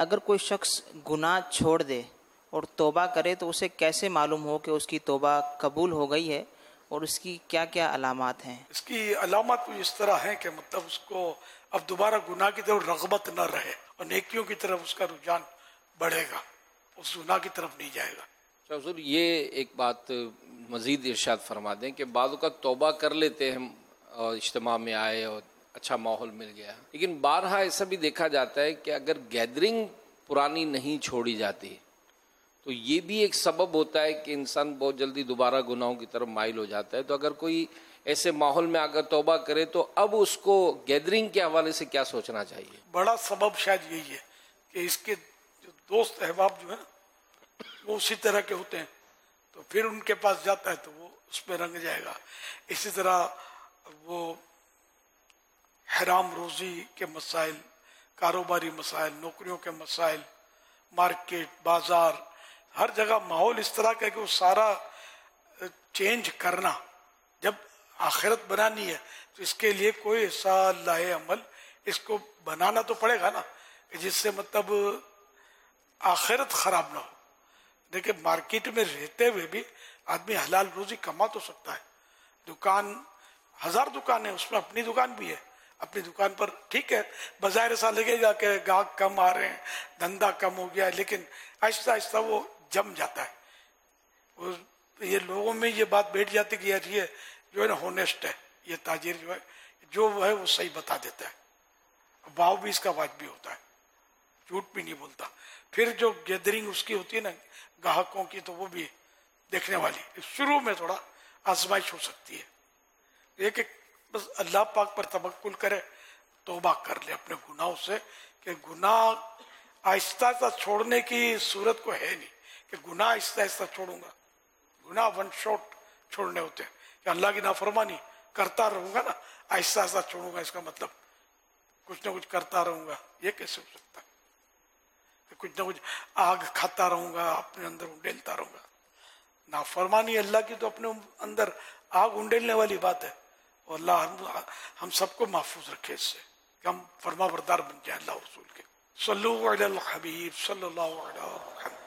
اگر کوئی شخص گناہ چھوڑ دے اور توبہ کرے تو اسے کیسے معلوم ہو کہ اس کی توبہ قبول ہو گئی ہے اور اس کی کیا کیا علامات ہیں؟ اس کی علامات کچھ اس طرح ہیں کہ مطلب اس کو اب دوبارہ گناہ کی طرف رغبت نہ رہے اور نیکیوں کی طرف اس کا رجحان بڑھے گا، اس گناہ کی طرف نہیں جائے گا۔ حضور یہ ایک بات مزید ارشاد فرما دیں کہ بعض اوقات توبہ کر لیتے ہیں اور اجتماع میں آئے اور اچھا ماحول مل گیا، لیکن بارہا ایسا بھی دیکھا جاتا ہے کہ اگر گیدرنگ پرانی نہیں چھوڑی جاتی تو یہ بھی ایک سبب ہوتا ہے کہ انسان بہت جلدی دوبارہ گناہوں کی طرف مائل ہو جاتا ہے۔ تو اگر کوئی ایسے ماحول میں اگر توبہ کرے تو اب اس کو گیدرنگ کے حوالے سے کیا سوچنا چاہیے؟ بڑا سبب شاید یہی ہے کہ اس کے جو دوست احباب جو ہے نا وہ اسی طرح کے ہوتے ہیں، تو پھر ان کے پاس جاتا ہے تو وہ اس پہ رنگ جائے گا۔ اسی طرح وہ حرام روزی کے مسائل، کاروباری مسائل، نوکریوں کے مسائل، مارکیٹ، بازار، ہر جگہ ماحول اس طرح کا ہے کہ وہ سارا چینج کرنا، جب آخرت بنانی ہے تو اس کے لیے کوئی ایسا لاہے عمل اس کو بنانا تو پڑے گا نا کہ جس سے مطلب آخرت خراب نہ ہو۔ دیکھیں مارکیٹ میں رہتے ہوئے بھی آدمی حلال روزی کما تو سکتا ہے، دکان 1000 دکان ہے، اس میں اپنی دکان بھی ہے، اپنی دکان پر ٹھیک ہے بظاہر ایسا لگے گا کہ گاہک کم آ رہے ہیں، دھندا کم ہو گیا ہے، لیکن آہستہ آہستہ وہ جم جاتا ہے۔ یہ لوگوں میں یہ بات بیٹھ جاتی کہ یار یہ جو ہے نا ہونیسٹ ہے، یہ تاجر جو ہے وہ صحیح بتا دیتا ہے، بھاؤ بھی اس کا واجبی ہوتا ہے، جھوٹ بھی نہیں بولتا۔ پھر جو گیدرنگ اس کی ہوتی ہے نا گاہکوں کی، تو وہ بھی دیکھنے والی، شروع میں تھوڑا آزمائش ہو سکتی ہے، یہ کہ بس اللہ پاک پر توکل کرے، توبہ کر لے اپنے گناہوں سے، کہ گناہ آہستہ آہستہ چھوڑنے کی صورت کو ہے نہیں کہ گناہ آہستہ آہستہ چھوڑوں گا، گناہ ون شاٹ چھوڑنے ہوتے ہیں کہ اللہ کی نافرمانی کرتا رہوں گا نا، آہستہ آہستہ چھوڑوں گا، اس کا مطلب کچھ نہ کچھ کرتا رہوں گا، یہ کیسے ہو سکتا ہے کہ کچھ نہ کچھ آگ کھاتا رہوں گا، اپنے اندر انڈیلتا رہوں گا؟ نافرمانی اللہ کی تو اپنے اندر آگ انڈیلنے والی بات ہے، اور اللہ ہم سب کو محفوظ رکھے اس سے کہ ہم فرما بردار بن جائیں اللہ رسول کے۔ صلو علی الحبیب صلی اللہ علیہ وسلم۔